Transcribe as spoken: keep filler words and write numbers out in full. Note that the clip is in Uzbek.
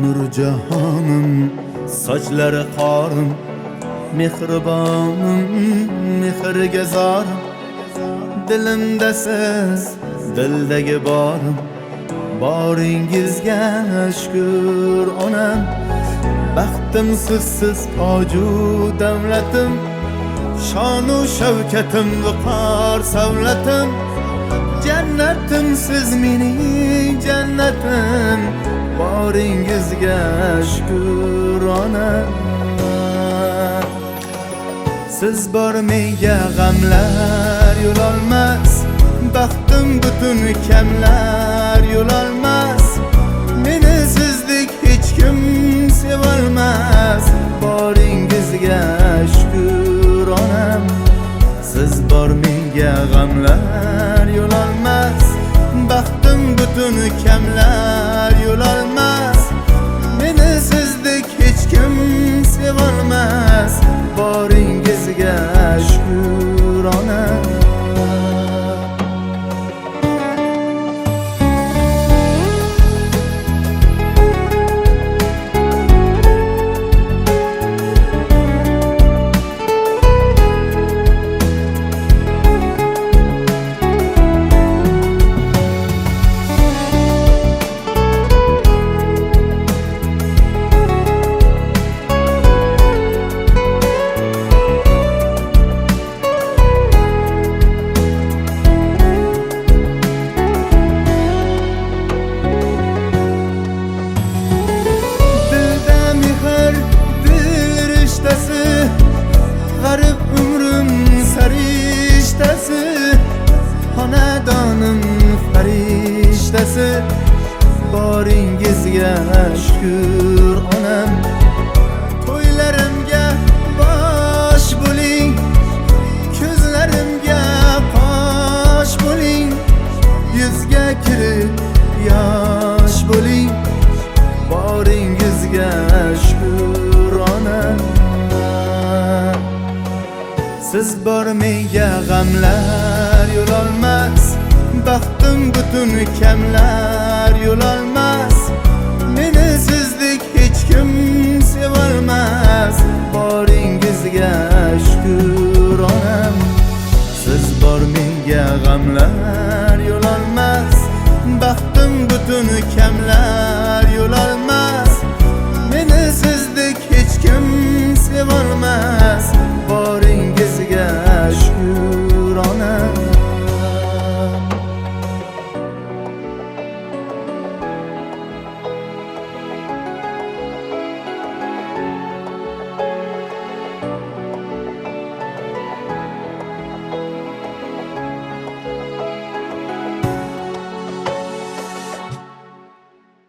Nurcahanım, saçları qarım, mehribanım, mehrga zorim. Dilimda siz, dildagi borim, boringizga shukr onam. Baxtim sizsiz toju davlatim, shonu shavkatim viqor savlatim. Jannatim siz mening jannatim, boringizga shukr onam. Siz bor menga g'amlar yo'l olmas, baxtim butun kamlar yo'l olmas. Meni sizdek hech kim sevolmas, boringizga shukr onam. Siz bor menga g'amlar yo'l olmas, baxtim butun kamlar yo'l olmas. Meni sizdek hech kim sevolmas, boringizga shukr onam. Garip umrim sarishtasi, xonadonim farishtasi, boringizga shukr onam. To'ylarimga bosh bo'ling, ko'zlarimga qosh bo'ling, yuzga kirib yosh bo'ling, boringizga shukr onam. Siz bor menga g'amlar yo'l olmas, baxtim butun kamlar yo'l